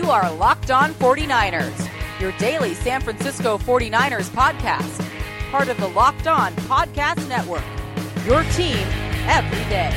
are Locked On 49ers, your daily San Francisco 49ers podcast. Part of the Locked On Podcast Network, your team every day.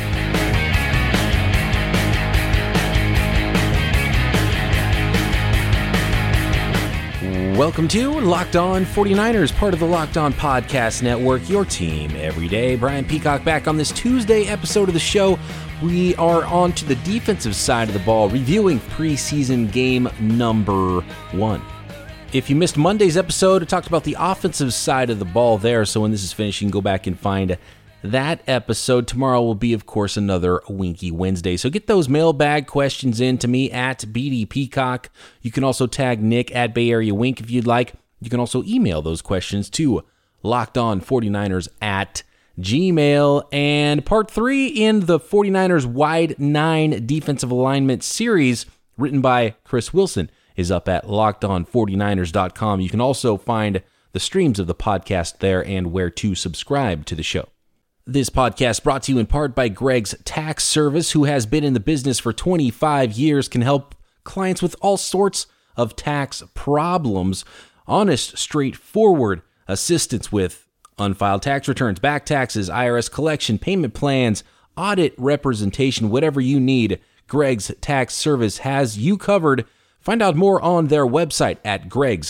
Welcome to Locked On 49ers, part of the Locked On Podcast Network, your team every day. Brian Peacock back on this Tuesday episode of the show. We are on to the defensive side of the ball, reviewing preseason game number 1. If you missed Monday's episode, I talked about the offensive side of the ball there, so when this is finished, you can go back and find that episode. Tomorrow will be, of course, another Winky Wednesday. So get those mailbag questions in to me at BD Peacock. You can also tag Nick at Bay Area Wink if you'd like. You can also email those questions to LockedOn49ers at Gmail. And part 3 in the 49ers Wide 9 defensive alignment series, written by Chris Wilson, is up at LockedOn49ers.com. You can also find the streams of the podcast there and where to subscribe to the show. This podcast brought to you in part by Greg's Tax Service, who has been in the business for 25 years, can help clients with all sorts of tax problems. Honest, straightforward assistance with unfiled tax returns, back taxes, IRS collection, payment plans, audit representation, whatever you need. Greg's Tax Service has you covered. Find out more on their website at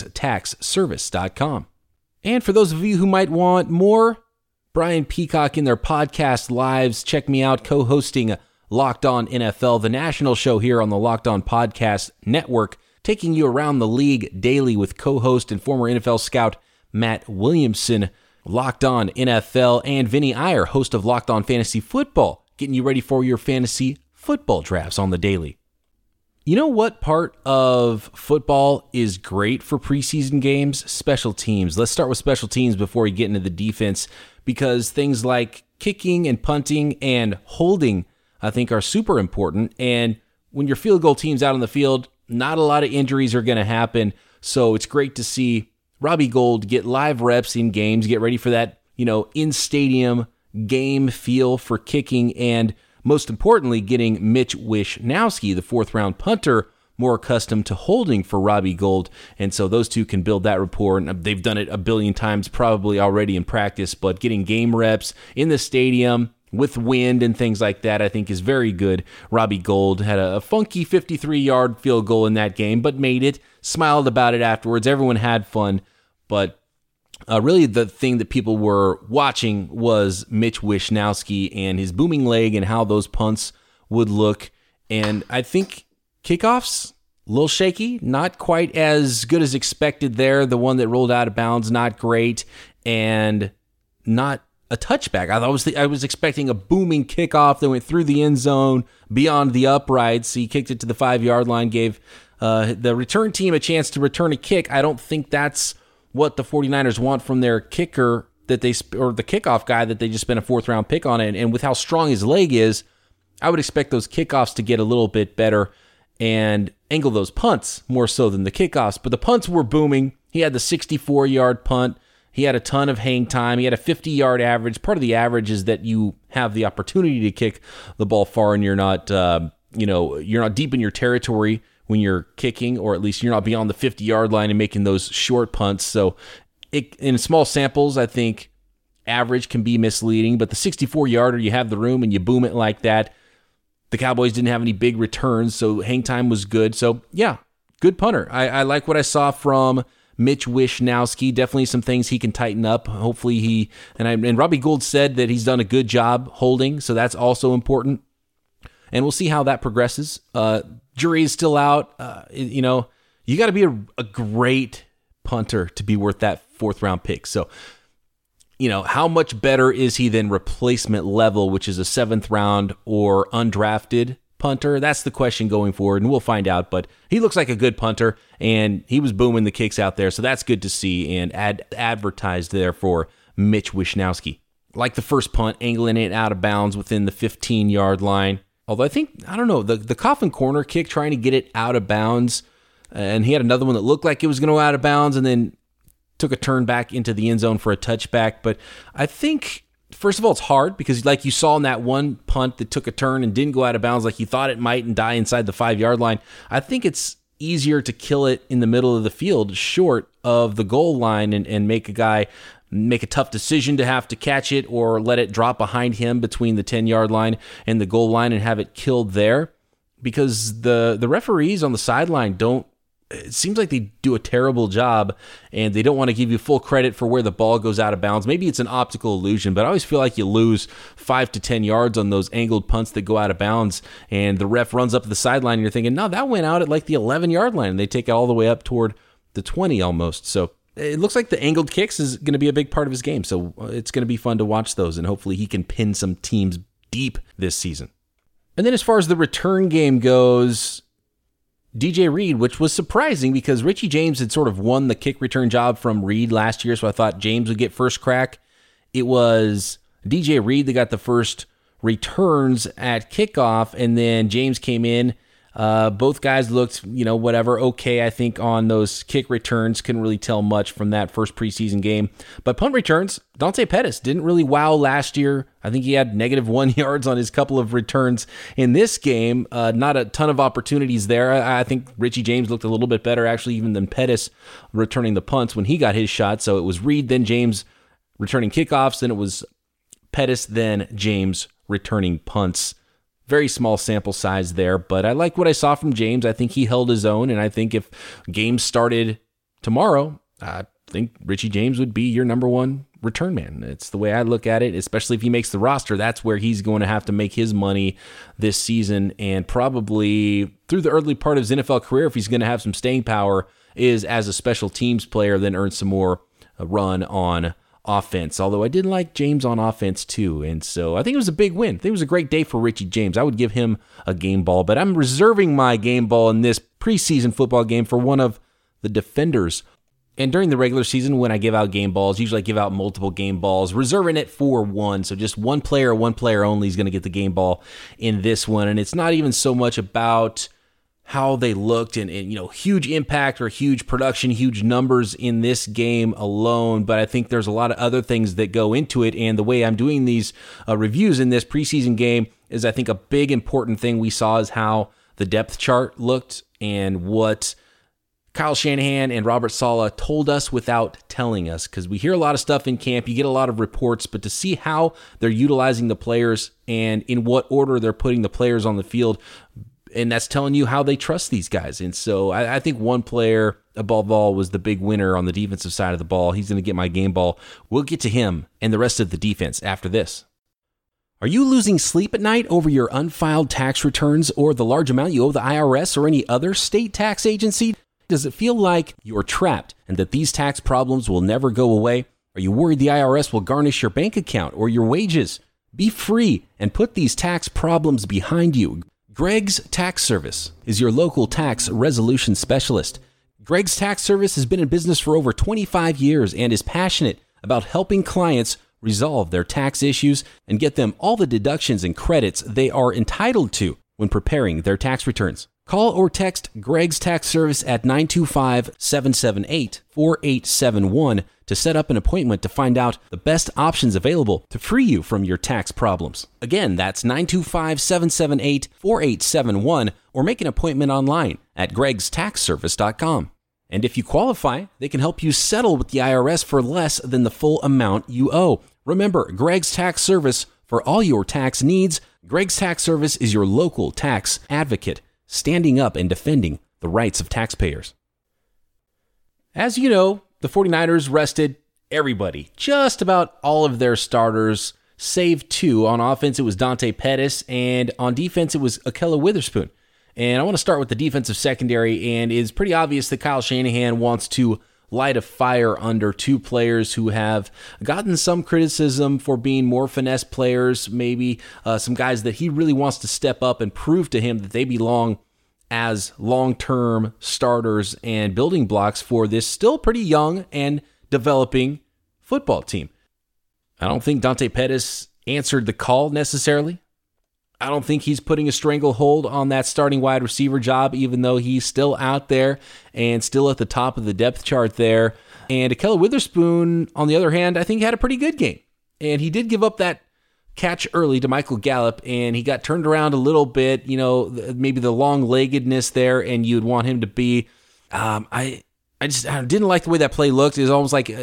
gregstaxservice.com. And for those of you who might want more, Brian Peacock in their podcast lives. Check me out co-hosting Locked On NFL, the national show here on the Locked On Podcast Network, taking you around the league daily with co-host and former NFL scout Matt Williamson. Locked On NFL, and Vinny Iyer, host of Locked On Fantasy Football, getting you ready for your fantasy football drafts on the daily. You know what part of football is great for preseason games? Special teams. Let's start with special teams before we get into the defense, because things like kicking and punting and holding, I think, are super important. And when your field goal team's out on the field, not a lot of injuries are going to happen. So it's great to see Robbie Gould get live reps in games, get ready for that, in-stadium game feel for kicking, and most importantly, getting Mitch Wishnowsky, the fourth-round punter, more accustomed to holding for Robbie Gould. And so those two can build that rapport, and they've done it a billion times probably already in practice, but getting game reps in the stadium with wind and things like that, I think is very good. Robbie Gould had a funky 53-yard field goal in that game, but made it, smiled about it afterwards. Everyone had fun, but really the thing that people were watching was Mitch Wishnowsky and his booming leg and how those punts would look. And I think kickoffs, a little shaky, not quite as good as expected there. The one that rolled out of bounds, not great, and not a touchback. I was expecting a booming kickoff that went through the end zone, beyond the uprights. He kicked it to the 5-yard line, gave the return team a chance to return a kick. I don't think that's what the 49ers want from their kicker or the kickoff guy that they just spent a 4th-round pick on. And with how strong his leg is, I would expect those kickoffs to get a little bit better and angle those punts more so than the kickoffs. But the punts were booming. He had the 64-yard punt. He had a ton of hang time. He had a 50-yard average. Part of the average is that you have the opportunity to kick the ball far and you're not deep in your territory when you're kicking, or at least you're not beyond the 50-yard line and making those short punts. So in small samples, I think average can be misleading, but the 64-yarder, you have the room and you boom it like that. The Cowboys didn't have any big returns, so hang time was good. So yeah, good punter. I like what I saw from Mitch Wishnowsky. Definitely some things he can tighten up. Hopefully and Robbie Gould said that he's done a good job holding, so that's also important. And we'll see how that progresses. Jury is still out. You got to be a great punter to be worth that 4th-round pick. So, how much better is he than replacement level, which is a 7th round or undrafted punter? That's the question going forward, and we'll find out. But he looks like a good punter, and he was booming the kicks out there, so that's good to see, and advertised there for Mitch Wishnowsky. Like the first punt, angling it out of bounds within the 15-yard line. Although the coffin corner kick, trying to get it out of bounds, and he had another one that looked like it was going to go out of bounds and then took a turn back into the end zone for a touchback. But I think, first of all, it's hard because like you saw in that one punt that took a turn and didn't go out of bounds like you thought it might and die inside the 5-yard line, I think it's easier to kill it in the middle of the field short of the goal line and make a guy make a tough decision to have to catch it or let it drop behind him between the 10-yard line and the goal line and have it killed there. Because the referees on the sideline it seems like they do a terrible job, and they don't want to give you full credit for where the ball goes out of bounds. Maybe it's an optical illusion, but I always feel like you lose 5 to 10 yards on those angled punts that go out of bounds, and the ref runs up the sideline, and you're thinking, no, that went out at like the 11-yard line, and they take it all the way up toward the 20 almost. So it looks like the angled kicks is going to be a big part of his game, so it's going to be fun to watch those, and hopefully he can pin some teams deep this season. And then as far as the return game goes, DJ Reed, which was surprising because Richie James had sort of won the kick return job from Reed last year, so I thought James would get first crack. It was DJ Reed that got the first returns at kickoff, and then James came in. Both guys looked, okay, I think, on those kick returns. Couldn't really tell much from that first preseason game. But punt returns, Dante Pettis didn't really wow last year. I think he had -1 yards on his couple of returns in this game. Not a ton of opportunities there. I think Richie James looked a little bit better, actually, even than Pettis returning the punts when he got his shot. So it was Reed, then James returning kickoffs, then it was Pettis, then James returning punts. Very small sample size there, but I like what I saw from James. I think he held his own, and I think if games started tomorrow, I think Richie James would be your number one return man. It's the way I look at it, especially if he makes the roster. That's where he's going to have to make his money this season, and probably through the early part of his NFL career, if he's going to have some staying power, is as a special teams player, then earn some more run on offense, although I did like James on offense too, and so I think it was a big win. I think it was a great day for Richie James. I would give him a game ball, but I'm reserving my game ball in this preseason football game for one of the defenders. And during the regular season, when I give out game balls, usually I give out multiple game balls, reserving it for one, so just one player only is going to get the game ball in this one, and it's not even so much about how they looked and huge impact or huge production, huge numbers in this game alone. But I think there's a lot of other things that go into it. And the way I'm doing these reviews in this preseason game is I think a big important thing we saw is how the depth chart looked and what Kyle Shanahan and Robert Saleh told us without telling us, because we hear a lot of stuff in camp, you get a lot of reports, but to see how they're utilizing the players and in what order they're putting the players on the field, and that's telling you how they trust these guys. And so I think one player above all was the big winner on the defensive side of the ball. He's going to get my game ball. We'll get to him and the rest of the defense after this. Are you losing sleep at night over your unfiled tax returns or the large amount you owe the IRS or any other state tax agency? Does it feel like you're trapped and that these tax problems will never go away? Are you worried the IRS will garnish your bank account or your wages? Be free and put these tax problems behind you. Greg's Tax Service is your local tax resolution specialist. Greg's Tax Service has been in business for over 25 years and is passionate about helping clients resolve their tax issues and get them all the deductions and credits they are entitled to when preparing their tax returns. Call or text Greg's Tax Service at 925-778-4871 to set up an appointment to find out the best options available to free you from your tax problems. Again, that's 925-778-4871 or make an appointment online at gregstaxservice.com. And if you qualify, they can help you settle with the IRS for less than the full amount you owe. Remember, Greg's Tax Service for all your tax needs. Greg's Tax Service is your local tax advocate, standing up and defending the rights of taxpayers. As you know, the 49ers rested everybody, just about all of their starters, save two. On offense, it was Dante Pettis, and on defense, it was Ahkello Witherspoon. And I want to start with the defensive secondary, and it's pretty obvious that Kyle Shanahan wants to light a fire under two players who have gotten some criticism for being more finesse players, maybe some guys that he really wants to step up and prove to him that they belong as long-term starters and building blocks for this still pretty young and developing football team. I don't think Dante Pettis answered the call necessarily. I don't think he's putting a stranglehold on that starting wide receiver job, even though he's still out there and still at the top of the depth chart there. And Ahkello Witherspoon, on the other hand, I think had a pretty good game. And he did give up that catch early to Michael Gallup, and he got turned around a little bit, maybe the long-leggedness there, and you'd want him to be, I didn't like the way that play looked. It was almost like,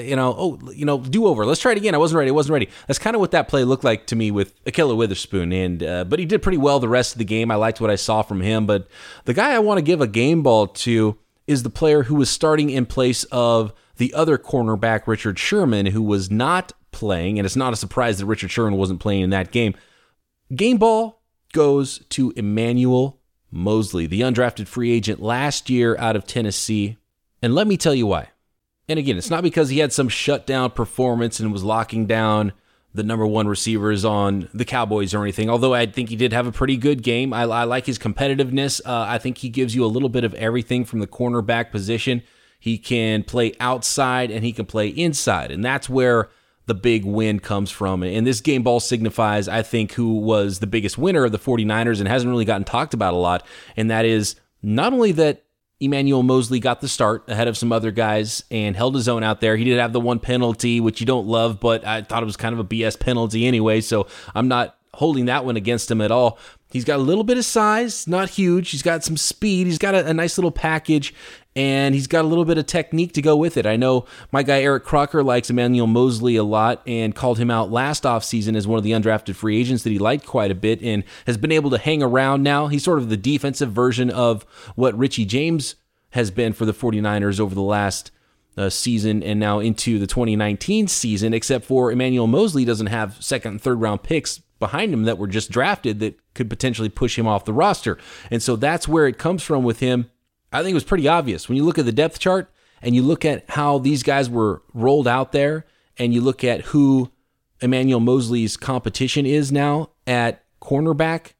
do-over. Let's try it again. I wasn't ready. That's kind of what that play looked like to me with Ahkello Witherspoon, but he did pretty well the rest of the game. I liked what I saw from him, but the guy I want to give a game ball to is the player who was starting in place of the other cornerback, Richard Sherman, who was not playing, and it's not a surprise that Richard Sherman wasn't playing in that game. Game ball goes to Emmanuel Moseley, the undrafted free agent last year out of Tennessee. And let me tell you why. And again, it's not because he had some shutdown performance and was locking down the number one receivers on the Cowboys or anything, although I think he did have a pretty good game. I like his competitiveness. I think he gives you a little bit of everything from the cornerback position. He can play outside and he can play inside, and that's where the big win comes from. And this game ball signifies, I think, who was the biggest winner of the 49ers and hasn't really gotten talked about a lot, and that is not only that Emmanuel Moseley got the start ahead of some other guys and held his own out there. He did have the one penalty, which you don't love, but I thought it was kind of a BS penalty anyway, so I'm not holding that one against him at all. He's got a little bit of size, not huge. He's got some speed. He's got a nice little package, and he's got a little bit of technique to go with it. I know my guy Eric Crocker likes Emmanuel Moseley a lot and called him out last offseason as one of the undrafted free agents that he liked quite a bit and has been able to hang around now. He's sort of the defensive version of what Richie James has been for the 49ers over the last season and now into the 2019 season, except for Emmanuel Moseley doesn't have second and third round picks behind him that were just drafted that could potentially push him off the roster. And so that's where it comes from with him. I think it was pretty obvious. When you look at the depth chart and you look at how these guys were rolled out there and you look at who Emmanuel Moseley's competition is now at cornerback,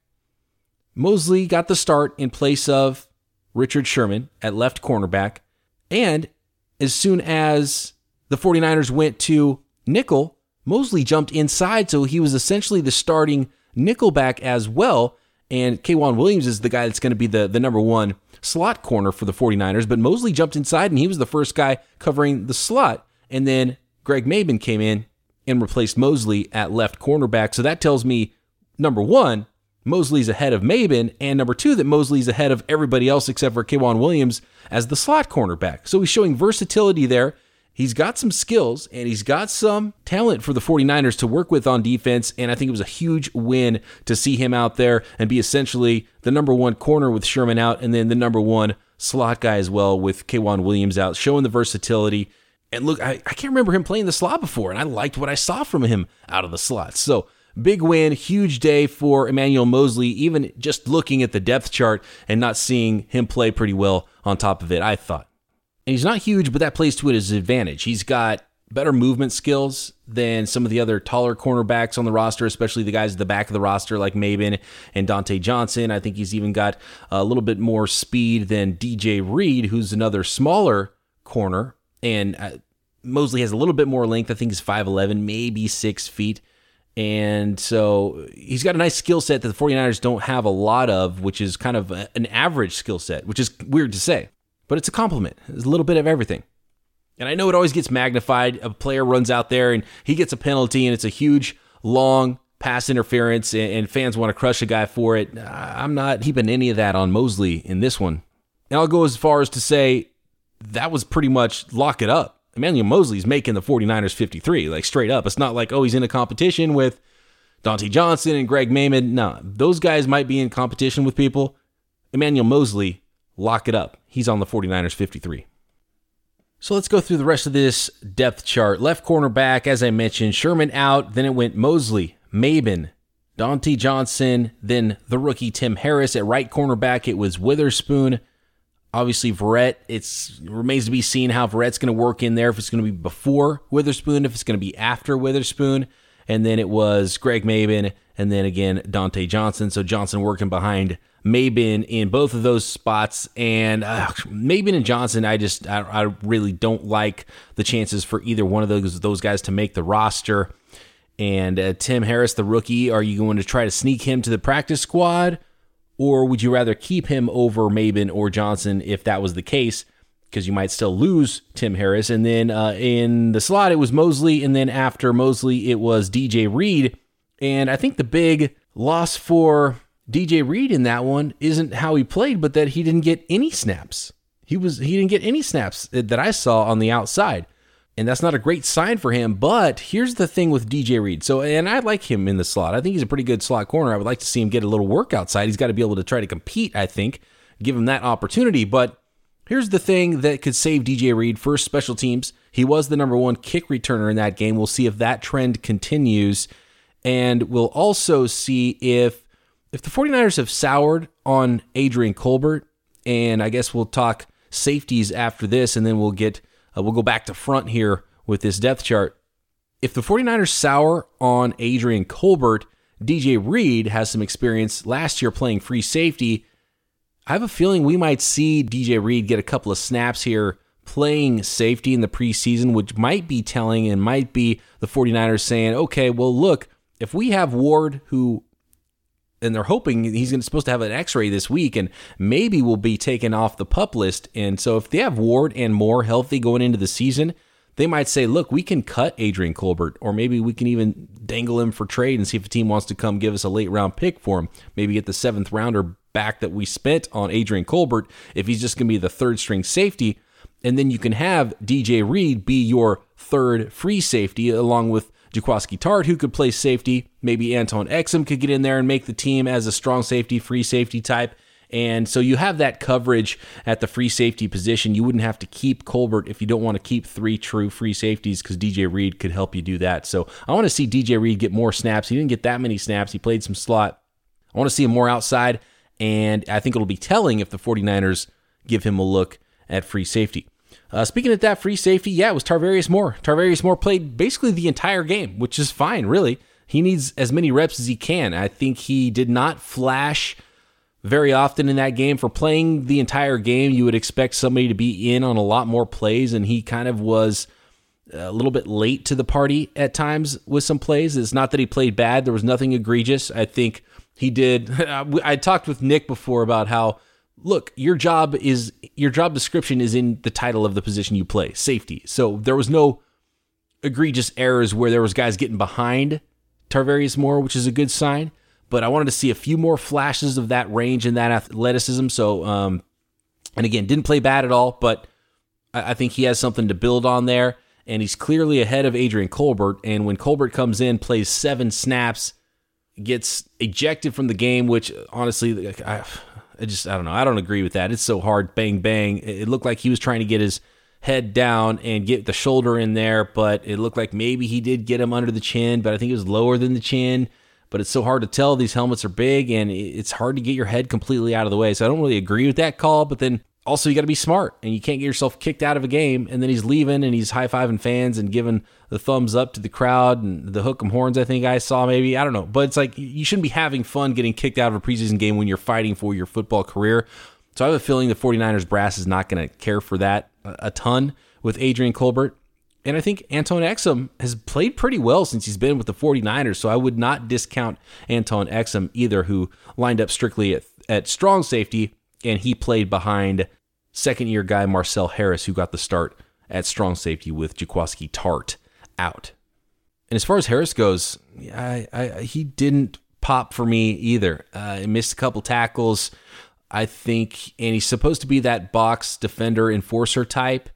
Moseley got the start in place of Richard Sherman at left cornerback. And as soon as the 49ers went to nickel, Moseley jumped inside, so he was essentially the starting nickelback as well. And K'Waun Williams is the guy that's going to be the number one slot corner for the 49ers. But Moseley jumped inside, and he was the first guy covering the slot. And then Greg Mabin came in and replaced Moseley at left cornerback. So that tells me, number one, Moseley's ahead of Mabin, and number two, that Moseley's ahead of everybody else except for K'Waun Williams as the slot cornerback. So he's showing versatility there. He's got some skills, and he's got some talent for the 49ers to work with on defense, and I think it was a huge win to see him out there and be essentially the number one corner with Sherman out, and then the number one slot guy as well with K'Waun Williams out, showing the versatility. And look, I can't remember him playing the slot before, and I liked what I saw from him out of the slot. So big win, huge day for Emmanuel Moseley, even just looking at the depth chart and not seeing him play pretty well on top of it, I thought. And he's not huge, but that plays to his advantage. He's got better movement skills than some of the other taller cornerbacks on the roster, especially the guys at the back of the roster like Mabin and Dante Johnson. I think he's even got a little bit more speed than DJ Reed, who's another smaller corner. And Moseley has a little bit more length. I think he's 5'11", maybe 6 feet. And so he's got a nice skill set that the 49ers don't have a lot of, which is kind of an average skill set, which is weird to say. But it's a compliment. It's a little bit of everything. And I know it always gets magnified. A player runs out there and he gets a penalty and it's a huge, long pass interference and fans want to crush a guy for it. I'm not heaping any of that on Moseley in this one. And I'll go as far as to say that was pretty much lock it up. Emmanuel Moseley's making the 49ers 53, like straight up. It's not like, oh, he's in a competition with Dante Johnson and Greg Mabin. No, those guys might be in competition with people. Emmanuel Moseley, lock it up. He's on the 49ers 53. So let's go through the rest of this depth chart. Left cornerback, as I mentioned, Sherman out. Then it went Moseley, Mabin, Dante Johnson, then the rookie Tim Harris. At right cornerback, it was Witherspoon. Obviously, Verrett, it remains to be seen how Verrett's going to work in there, if it's going to be before Witherspoon, if it's going to be after Witherspoon. And then it was Greg Mabin, and then again, Dante Johnson. So Johnson working behind Mabin in both of those spots. And Mabin and Johnson, I really don't like the chances for either one of those guys to make the roster. And Tim Harris, the rookie, are you going to try to sneak him to the practice squad? Or would you rather keep him over Mabin or Johnson if that was the case? Because you might still lose Tim Harris. And then in the slot, it was Moseley. And then after Moseley, it was DJ Reed. And I think the big loss for DJ Reed in that one isn't how he played, but that he didn't get any snaps. He didn't get any snaps that I saw on the outside. And that's not a great sign for him. But here's the thing with DJ Reed. And I like him in the slot. I think he's a pretty good slot corner. I would like to see him get a little work outside. He's got to be able to try to compete, I think, give him that opportunity. But here's the thing that could save DJ Reed. First, special teams. He was the number one kick returner in that game. We'll see if that trend continues. And we'll also see if the 49ers have soured on Adrian Colbert. And I guess we'll talk safeties after this, and then we'll go back to front here with this depth chart. If the 49ers sour on Adrian Colbert, DJ Reed has some experience last year playing free safety. I have a feeling we might see DJ Reed get a couple of snaps here playing safety in the preseason, which might be telling and might be the 49ers saying, okay, well, look, if we have Ward and they're hoping he's supposed to have an x-ray this week and maybe will be taken off the PUP list. And so if they have Ward and Moore healthy going into the season, they might say, look, we can cut Adrian Colbert, or maybe we can even dangle him for trade and see if a team wants to come give us a late round pick for him. Maybe get the 7th rounder back that we spent on Adrian Colbert if he's just going to be the 3rd string safety. And then you can have DJ Reed be your 3rd free safety along with Jaquiski Tartt, who could play safety. Maybe Anton Exum could get in there and make the team as a strong safety, free safety type. And so you have that coverage at the free safety position. You wouldn't have to keep Colbert if you don't want to keep 3 true free safeties, because DJ Reed could help you do that. So I want to see DJ Reed get more snaps. He didn't get that many snaps. He played some slot. I want to see him more outside, and I think it'll be telling if the 49ers give him a look at free safety. Speaking of that free safety, it was Tarvarius Moore. Tarvarius Moore played basically the entire game, which is fine, really. He needs as many reps as he can. I think he did not flash very often in that game. For playing the entire game, you would expect somebody to be in on a lot more plays, and he kind of was a little bit late to the party at times with some plays. It's not that he played bad. There was nothing egregious. I think he did. I talked with Nick before about how, look, your job description is in the title of the position you play, safety. So there was no egregious errors where there was guys getting behind Tarvarius Moore, which is a good sign. But I wanted to see a few more flashes of that range and that athleticism. So, and again, didn't play bad at all, but I think he has something to build on there. And he's clearly ahead of Adrian Colbert. And when Colbert comes in, plays 7 snaps, gets ejected from the game, which honestly, I don't know. I don't agree with that. It's so hard. Bang, bang. It looked like he was trying to get his head down and get the shoulder in there, but it looked like maybe he did get him under the chin, but I think it was lower than the chin. But it's so hard to tell. These helmets are big, and it's hard to get your head completely out of the way. So I don't really agree with that call, but then also you got to be smart, and you can't get yourself kicked out of a game, and then he's leaving, and he's high-fiving fans and giving the thumbs up to the crowd, and the hook 'em horns I think I saw maybe. I don't know. But it's like you shouldn't be having fun getting kicked out of a preseason game when you're fighting for your football career. So I have a feeling the 49ers brass is not going to care for that a ton with Adrian Colbert. And I think Anton Exum has played pretty well since he's been with the 49ers, so I would not discount Anton Exum either, who lined up strictly at strong safety, and he played behind second-year guy Marcel Harris, who got the start at strong safety with Jaquiski Tartt out. And as far as Harris goes, he didn't pop for me either. He missed a couple tackles, I think, and he's supposed to be that box defender enforcer type.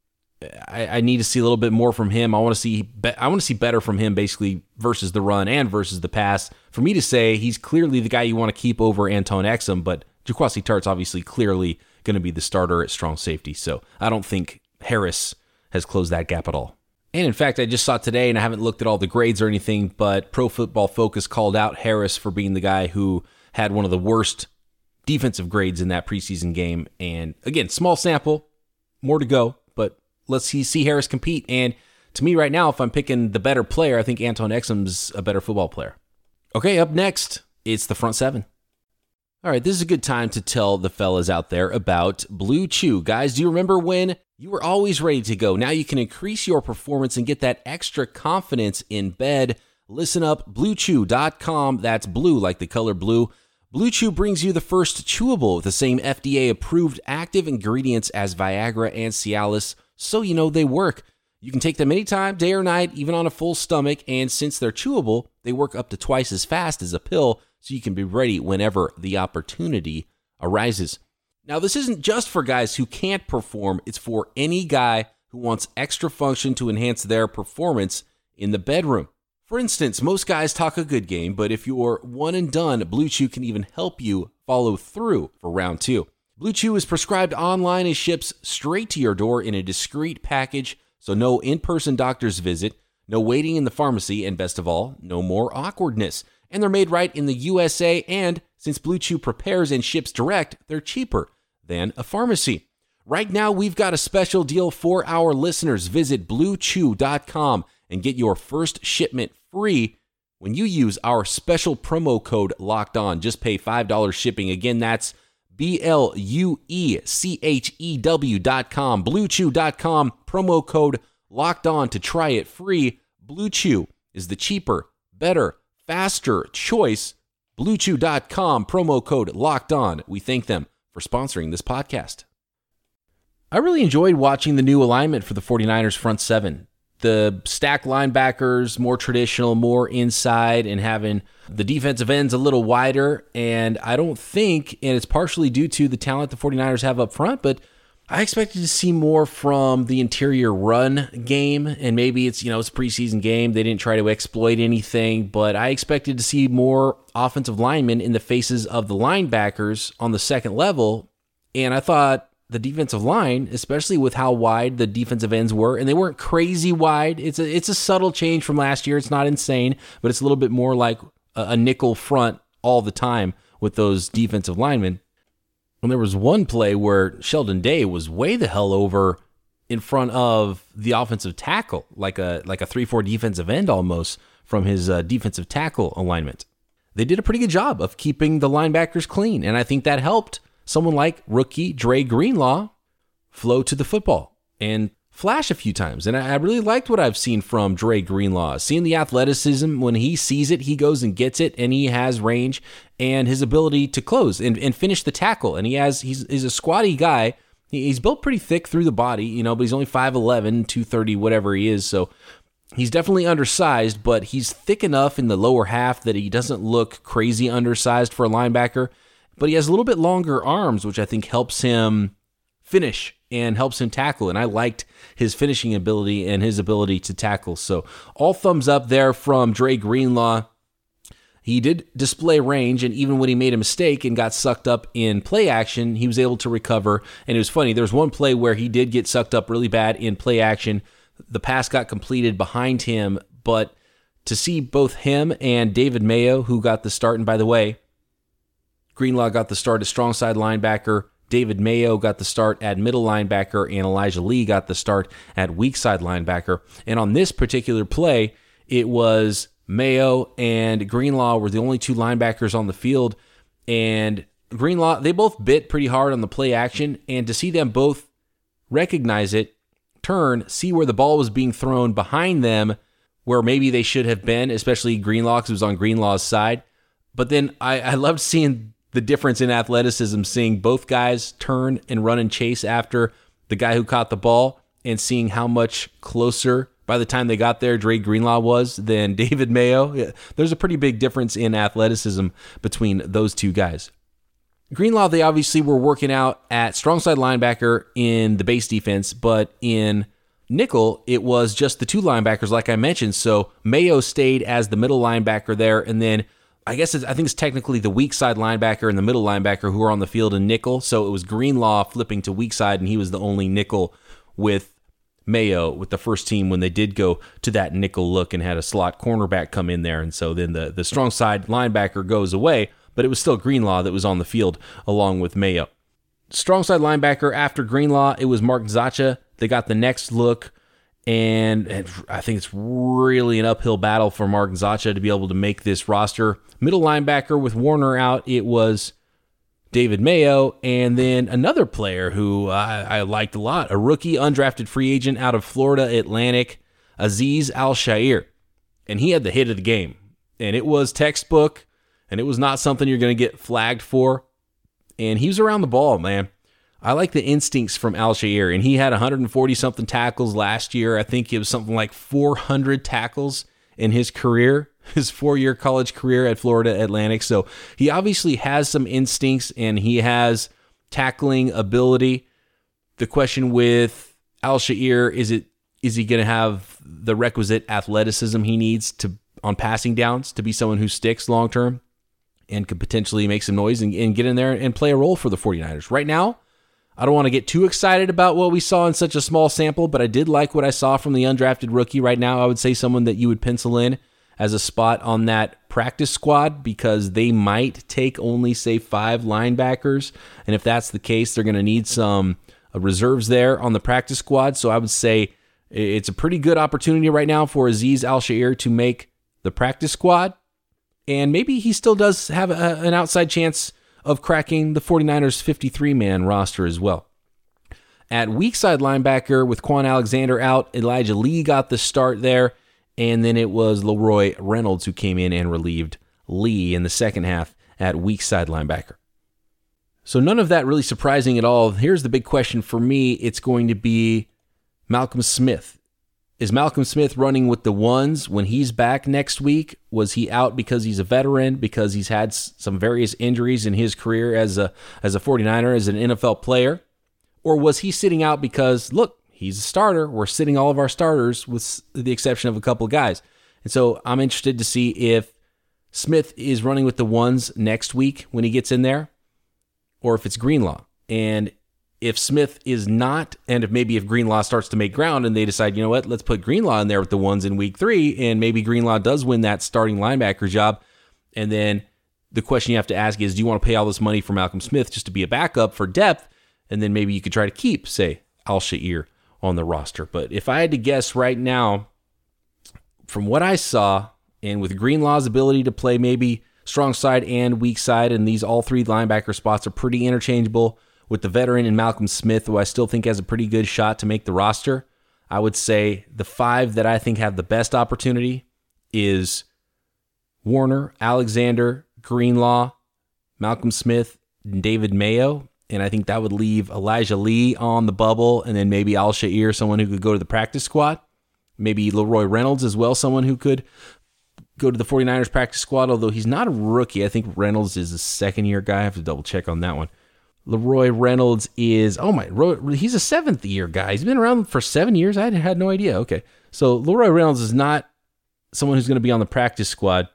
I need to see a little bit more from him. I want to see better from him, basically, versus the run and versus the pass. For me to say he's clearly the guy you want to keep over Anton Exum, but Jaquiski Tartt's obviously clearly going to be the starter at strong safety. So I don't think Harris has closed that gap at all. And in fact, I just saw today, and I haven't looked at all the grades or anything, but Pro Football Focus called out Harris for being the guy who had one of the worst defensive grades in that preseason game. And again, small sample, more to go, but let's see Harris compete. And to me right now, if I'm picking the better player, I think Anton Exum's a better football player. Okay, up next, it's the front seven. All right, this is a good time to tell the fellas out there about Blue Chew. Guys, do you remember when you were always ready to go? Now you can increase your performance and get that extra confidence in bed. Listen up, BlueChew.com. That's blue like the color blue. Blue Chew brings you the first chewable with the same FDA-approved active ingredients as Viagra and Cialis, so you know they work. You can take them anytime, day or night, even on a full stomach, and since they're chewable, they work up to twice as fast as a pill, so you can be ready whenever the opportunity arises. Now, this isn't just for guys who can't perform, it's for any guy who wants extra function to enhance their performance in the bedroom. For instance, most guys talk a good game, but if you're one and done, Blue Chew can even help you follow through for round 2. Blue Chew is prescribed online and ships straight to your door in a discreet package, so no in-person doctor's visit, no waiting in the pharmacy, and best of all, no more awkwardness. And they're made right in the USA, and since Blue Chew prepares and ships direct, they're cheaper than a pharmacy. Right now, we've got a special deal for our listeners. Visit BlueChew.com and get your first shipment free when you use our special promo code LOCKEDON. Just pay $5 shipping. Again, that's BlueChew.com, BlueChew.com, promo code LOCKEDON to try it free. Blue Chew is the cheaper, better, faster choice. BlueChew.com, promo code LOCKEDON. We thank them for sponsoring this podcast. I really enjoyed watching the new alignment for the 49ers front seven. The stack linebackers, more traditional, more inside, and having the defensive ends a little wider. And I don't think, and it's partially due to the talent the 49ers have up front, but I expected to see more from the interior run game. And maybe it's, it's a preseason game. They didn't try to exploit anything, but I expected to see more offensive linemen in the faces of the linebackers on the second level. And I thought the defensive line, especially with how wide the defensive ends were, and they weren't crazy wide. It's a subtle change from last year. It's not insane, but it's a little bit more like a nickel front all the time with those defensive linemen. And there was one play where Sheldon Day was way the hell over in front of the offensive tackle, like a 3-4 defensive end almost from his defensive tackle alignment. They did a pretty good job of keeping the linebackers clean, and I think that helped someone like rookie Dre Greenlaw flow to the football and flash a few times. And I really liked what I've seen from Dre Greenlaw. Seeing the athleticism, when he sees it, he goes and gets it, and he has range and his ability to close and finish the tackle. And he's a squatty guy. He's built pretty thick through the body, but he's only 5'11", 230, whatever he is. So he's definitely undersized, but he's thick enough in the lower half that he doesn't look crazy undersized for a linebacker. But he has a little bit longer arms, which I think helps him finish and helps him tackle. And I liked his finishing ability and his ability to tackle. So all thumbs up there from Dre Greenlaw. He did display range, and even when he made a mistake and got sucked up in play action, he was able to recover. And it was funny, there was one play where he did get sucked up really bad in play action. The pass got completed behind him, but to see both him and David Mayo, who got the start, and by the way, Greenlaw got the start at strong side linebacker, David Mayo got the start at middle linebacker, and Elijah Lee got the start at weak side linebacker. And on this particular play, it was Mayo and Greenlaw were the only two linebackers on the field. And Greenlaw, they both bit pretty hard on the play action. And to see them both recognize it, turn, see where the ball was being thrown behind them, where maybe they should have been, especially Greenlaw, because it was on Greenlaw's side. But then I loved seeing the difference in athleticism, seeing both guys turn and run and chase after the guy who caught the ball, and seeing how much closer by the time they got there Dre Greenlaw was than David Mayo. There's a pretty big difference in athleticism between those two guys. Greenlaw, they obviously were working out at strong side linebacker in the base defense, but in nickel, it was just the two linebackers like I mentioned. So Mayo stayed as the middle linebacker there, and then I think it's technically the weak side linebacker and the middle linebacker who are on the field in nickel. So it was Greenlaw flipping to weak side, and he was the only nickel with Mayo with the first team when they did go to that nickel look and had a slot cornerback come in there. And so then the strong side linebacker goes away, but it was still Greenlaw that was on the field along with Mayo. Strong side linebacker after Greenlaw, it was Mark Zacha. They got the next look. And I think it's really an uphill battle for Mark Zacha to be able to make this roster. Middle linebacker with Warner out, it was David Mayo. And then another player who I liked a lot, a rookie undrafted free agent out of Florida Atlantic, Azeez Al-Shaair. And he had the hit of the game. And it was textbook, and it was not something you're going to get flagged for. And he was around the ball, man. I like the instincts from Al-Shaair, and he had 140-something tackles last year. I think it was something like 400 tackles in his career, his 4-year college career at Florida Atlantic. So he obviously has some instincts, and he has tackling ability. The question with Al-Shaair, is he going to have the requisite athleticism he needs on passing downs to be someone who sticks long-term and could potentially make some noise and get in there and play a role for the 49ers? Right now, I don't want to get too excited about what we saw in such a small sample, but I did like what I saw from the undrafted rookie. Right now, I would say someone that you would pencil in as a spot on that practice squad, because they might take only, say, 5 linebackers. And if that's the case, they're going to need some reserves there on the practice squad. So I would say it's a pretty good opportunity right now for Azeez Al-Shaair to make the practice squad. And maybe he still does have an outside chance of cracking the 49ers 53-man roster as well. At weak side linebacker, with Quan Alexander out, Elijah Lee got the start there, and then it was Leroy Reynolds who came in and relieved Lee in the second half at weak side linebacker. So none of that really surprising at all. Here's the big question for me. It's going to be Malcolm Smith. Is Malcolm Smith running with the ones when he's back next week? Was he out because he's a veteran, because he's had some various injuries in his career as a 49er, as an NFL player? Or was he sitting out because, look, he's a starter. We're sitting all of our starters with the exception of a couple of guys. And so I'm interested to see if Smith is running with the ones next week when he gets in there, or if it's Greenlaw. And if Smith is not, and if Greenlaw starts to make ground and they decide, you know what, let's put Greenlaw in there with the ones in week 3, and maybe Greenlaw does win that starting linebacker job. And then the question you have to ask is, do you want to pay all this money for Malcolm Smith just to be a backup for depth? And then maybe you could try to keep, say, Al-Shaair on the roster. But if I had to guess right now, from what I saw, and with Greenlaw's ability to play maybe strong side and weak side, and these all 3 linebacker spots are pretty interchangeable, with the veteran and Malcolm Smith, who I still think has a pretty good shot to make the roster, I would say the 5 that I think have the best opportunity is Warner, Alexander, Greenlaw, Malcolm Smith, and David Mayo. And I think that would leave Elijah Lee on the bubble, and then maybe Al-Shaair, someone who could go to the practice squad. Maybe Leroy Reynolds as well, someone who could go to the 49ers practice squad, although he's not a rookie. I think Reynolds is a second-year guy. I have to double check on that one. Leroy Reynolds is, he's a 7th-year guy. He's been around for 7 years. I had no idea. Okay. So Leroy Reynolds is not someone who's going to be on the practice squad.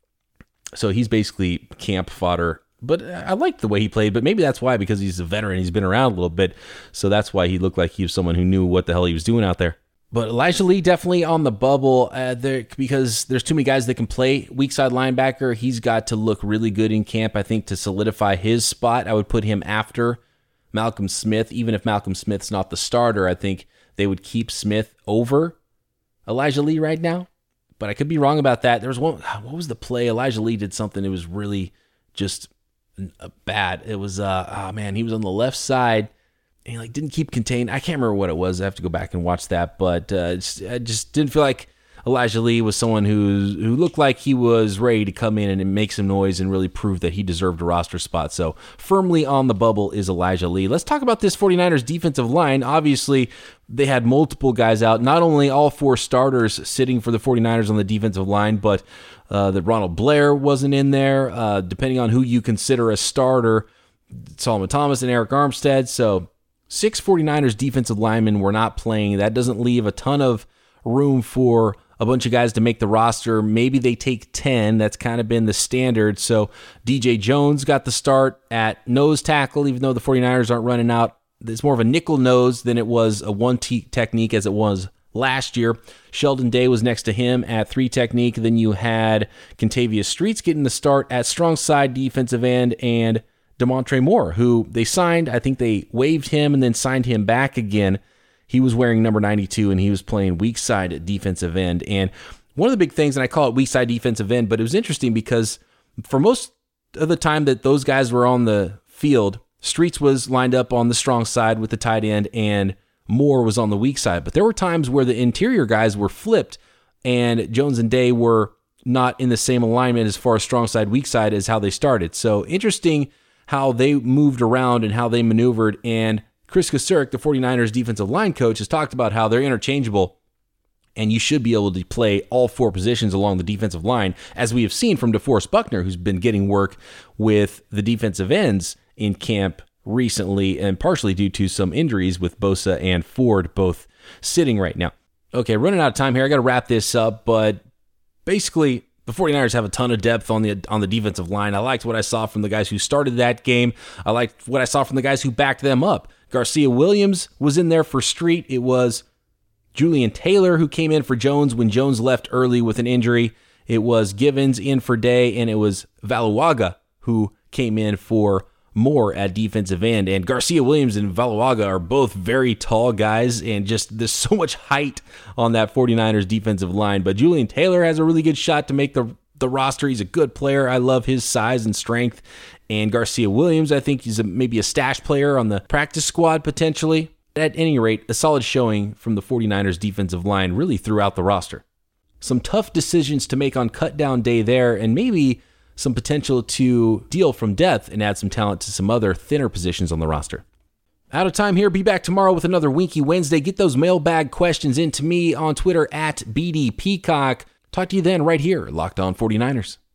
So he's basically camp fodder. But I liked the way he played, but maybe that's why, because he's a veteran. He's been around a little bit. So that's why he looked like he was someone who knew what the hell he was doing out there. But Elijah Lee definitely on the bubble because there's too many guys that can play weak side linebacker. He's got to look really good in camp, I think, to solidify his spot. I would put him after Malcolm Smith. Even if Malcolm Smith's not the starter, I think they would keep Smith over Elijah Lee right now. But I could be wrong about that. There was one, what was the play? Elijah Lee did something that was really just bad. It was, he was on the left side. And he didn't keep contained. I can't remember what it was. I have to go back and watch that. But I just didn't feel like Elijah Lee was someone who looked like he was ready to come in and make some noise and really prove that he deserved a roster spot. So firmly on the bubble is Elijah Lee. Let's talk about this 49ers defensive line. Obviously, they had multiple guys out. Not only all 4 starters sitting for the 49ers on the defensive line, but that Ronald Blair wasn't in there. Depending on who you consider a starter, Solomon Thomas and Eric Armstead. So 6 49ers defensive linemen were not playing. That doesn't leave a ton of room for a bunch of guys to make the roster. Maybe they take 10. That's kind of been the standard. So DJ Jones got the start at nose tackle, even though the 49ers aren't running out. It's more of a nickel nose than it was a 1 technique as it was last year. Sheldon Day was next to him at 3 technique. Then you had Kentavious Streets getting the start at strong side defensive end, and Demontre Moore, who they signed. I think they waived him and then signed him back again. He was wearing number 92, and he was playing weak side defensive end. And one of the big things, and I call it weak side defensive end, but it was interesting because for most of the time that those guys were on the field, Streets was lined up on the strong side with the tight end, and Moore was on the weak side. But there were times where the interior guys were flipped, and Jones and Day were not in the same alignment as far as strong side, weak side as how they started. So interesting how they moved around and how they maneuvered. And Chris Kasurik, the 49ers defensive line coach, has talked about how they're interchangeable and you should be able to play all four positions along the defensive line, as we have seen from DeForest Buckner, who's been getting work with the defensive ends in camp recently, and partially due to some injuries with Bosa and Ford both sitting right now. Okay, running out of time here. I got to wrap this up, but basically, the 49ers have a ton of depth on the defensive line. I liked what I saw from the guys who started that game. I liked what I saw from the guys who backed them up. Garcia Williams was in there for Street. It was Julian Taylor who came in for Jones when Jones left early with an injury. It was Givens in for Day, and it was Valuaga who came in for Moore at defensive end. And Garcia Williams and Valuaga are both very tall guys, and just there's so much height on that 49ers defensive line. But Julian Taylor has a really good shot to make the roster. He's a good player. I love his size and strength. And Garcia Williams, I think he's maybe a stash player on the practice squad potentially. At any rate, a solid showing from the 49ers defensive line really throughout the roster. Some tough decisions to make on cut down day there, and maybe some potential to deal from depth and add some talent to some other thinner positions on the roster. Out of time here. Be back tomorrow with another Winky Wednesday. Get those mailbag questions into me on Twitter at BD Peacock. Talk to you then right here, Locked On 49ers.